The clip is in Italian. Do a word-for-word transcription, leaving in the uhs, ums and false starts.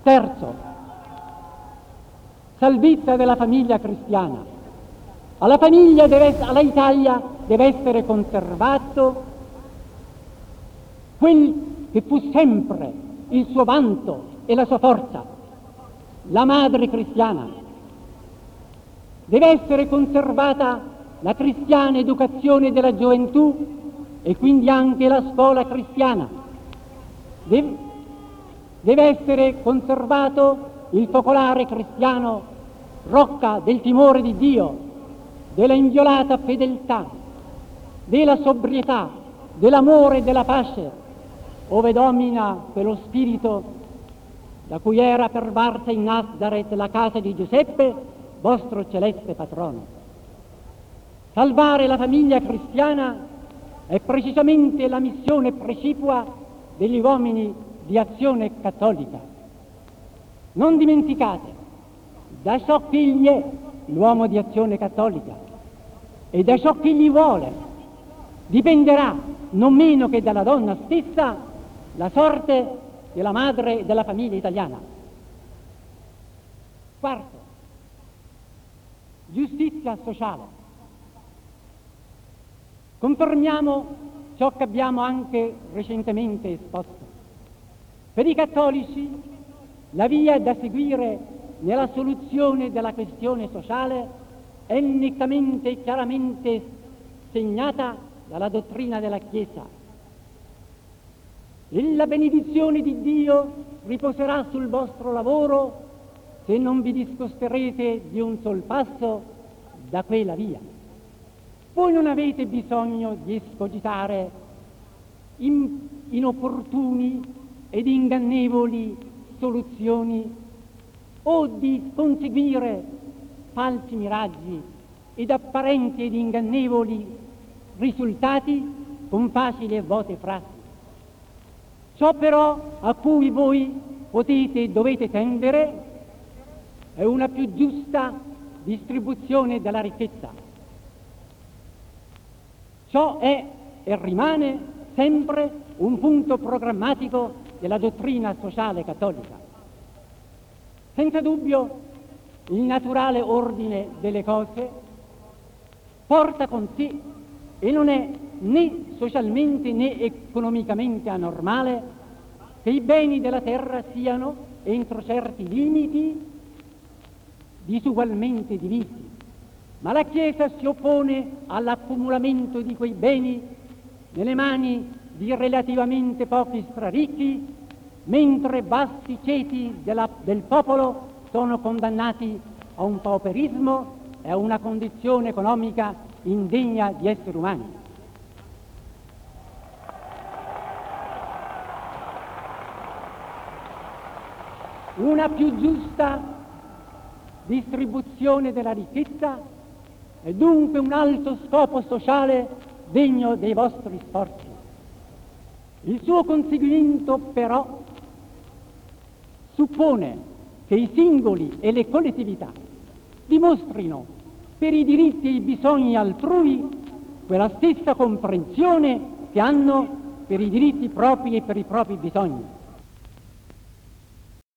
Terzo, salvezza della famiglia cristiana. Alla famiglia deve, alla Italia deve essere conservato quel che fu sempre il suo vanto e la sua forza, la madre cristiana. Deve essere conservata la cristiana educazione della gioventù e quindi anche la scuola cristiana. Deve, deve essere conservato il focolare cristiano, rocca del timore di Dio, della inviolata fedeltà, della sobrietà, dell'amore e della pace, ove domina quello spirito da cui era pervarsa in Nazaret la casa di Giuseppe, vostro celeste patrono. Salvare la famiglia cristiana è precisamente la missione precipua degli uomini di Azione Cattolica. Non dimenticate, da ciò che egli è l'uomo di Azione Cattolica e da ciò che egli vuole dipenderà non meno che dalla donna stessa la sorte della madre e della famiglia italiana. Quarto, giustizia sociale. Confermiamo ciò che abbiamo anche recentemente esposto. Per i cattolici la via da seguire nella soluzione della questione sociale è nettamente e chiaramente segnata dalla dottrina della Chiesa. La benedizione di Dio riposerà sul vostro lavoro se non vi discosterete di un sol passo da quella via. Voi non avete bisogno di escogitare in, inopportuni ed ingannevoli soluzioni o di conseguire falsi miraggi ed apparenti ed ingannevoli risultati con facili e vuote frasi. Ciò però a cui voi potete e dovete tendere è una più giusta distribuzione della ricchezza. Ciò è e rimane sempre un punto programmatico della dottrina sociale cattolica. Senza dubbio il naturale ordine delle cose porta con sé, e non è né socialmente né economicamente anormale, che i beni della terra siano, entro certi limiti, disugualmente divisi. Ma la Chiesa si oppone all'accumulamento di quei beni nelle mani di relativamente pochi straricchi, mentre vasti ceti della, del popolo sono condannati a un pauperismo e a una condizione economica indegna di esseri umani. Una più giusta distribuzione della ricchezza è dunque un alto scopo sociale degno dei vostri sforzi. Il suo conseguimento però suppone che i singoli e le collettività dimostrino per i diritti e i bisogni altrui quella stessa comprensione che hanno per i diritti propri e per i propri bisogni.